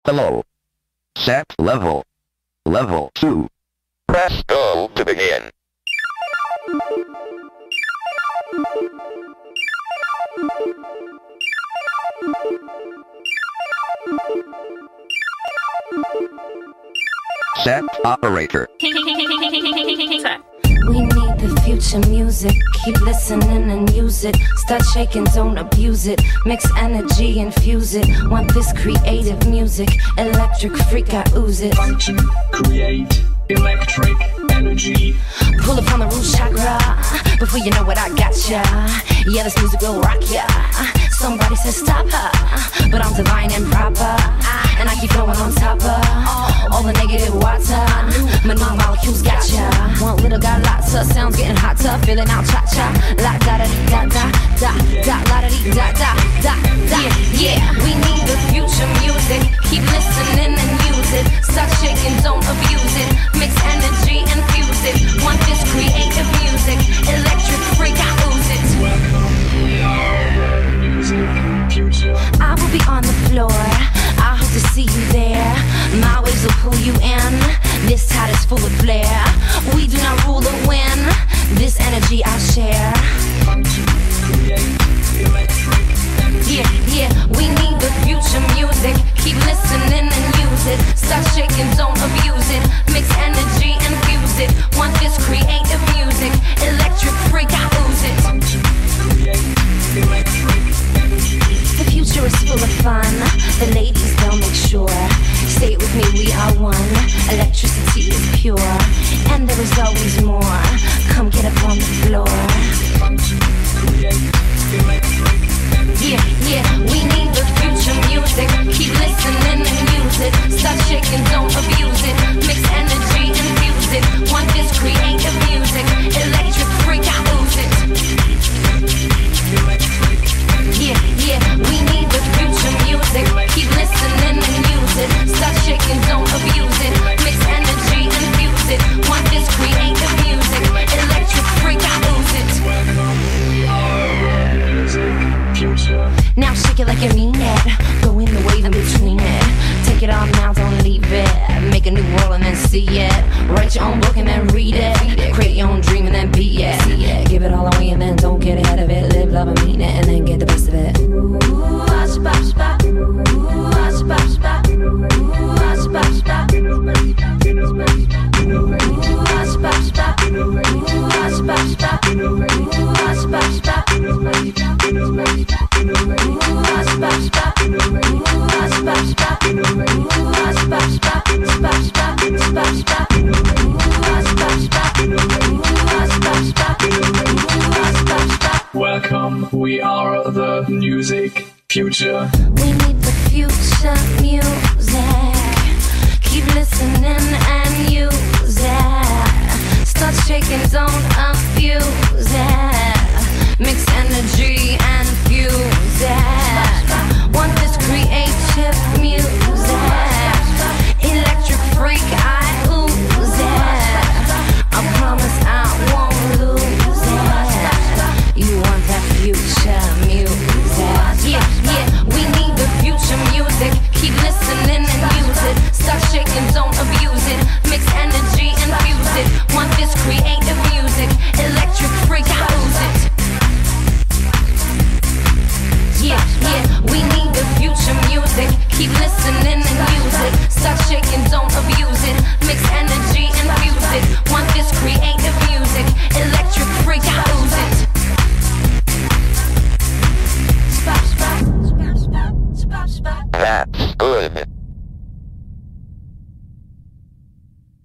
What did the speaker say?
Hello. Set level. Level 2. Press go to begin. Set operator. We need the future music. Keep listening and use it. Start shaking, don't abuse it. Mix energy, infuse it. Want this creative music. Electric freak, I ooze it. Function, create, electric energy. Pull up on the root chakra. Before you know it, I gotcha. Yeah, this music will rock ya. Somebody says stop her, but I'm divine and proper. And I keep going on top of all the negative water. My new molecules gotcha. One little got lots of sounds getting hotter. Feeling out cha-cha. La da da da da da da la da dee da da da da. Yeah, we need the future music. Keep listening and use it. Start shaking, don't abuse it. Mix energy, infuse it. Want this creative music. Electric freak, I ooze it. Welcome, we are the music future. I will be on the floor. I hope to see you there. My waves will pull you in. This tide is full of flair. We do not rule or win. This energy I'll share. Function, create, electric energy. Yeah, we need the future music. Keep listening and use it. Start shaking, don't abuse it. Mix energy, infuse it. Want this creative music. Electric freak, I ooze it. Function, create, electric energy. The future is full of fun. The ladies, they'll make sure. Say it with me, we are one. Electricity is pure. And there is always more. Come get up on the floor. Function, create, electric energy. Yeah, we need the future music. Keep listening and use it. Start shaking, don't abuse it. Mix energy, infuse it. Want this creative music. Electric freak, I ooze it. Electric energy. Yeah, we need the future music. Keep listening and use it. Start shaking, don't abuse it. Mix energy, infuse it. Want this creative music. Electric freak, I ooze it. Welcome, we are the music future. Now shake it like you mean it. Go in the wave in between it. Take it all now, don't leave it. Make a new world and then see it. Write your own book and then read it. Create your own dream and then be it. Give it all away and then don't get ahead of it. Live, love, and mean it and then get the best of it. Ooh, ah, spot, spot. Ooh, ah, spot, spot. Ooh, ah, spot, spot. Ooh, ah, spot, spot. Ooh, ah, spot, spot. Ooh, ah, spot, spot. Welcome, we are the music future. We need the future music. Keep listening and use it. Start shaking, don't abuse it. Mix energy and fuse it. Want this creative music. Electric freak, I ooze it. I promise I won't lose it. You want that future music. Yeah, we need the future music. Keep listening and use it. Start shaking, don't abuse it. Mix energy, infuse it. Want this creative music. Electric freak, I ooze it. Yeah, we need the future music. Keep listening and use it. Start shaking, don't abuse it. Mix energy, infuse it. Want this creative music. Electric freak, I ooze it. Spot, spot, spot, spot, spot, spot. That's good.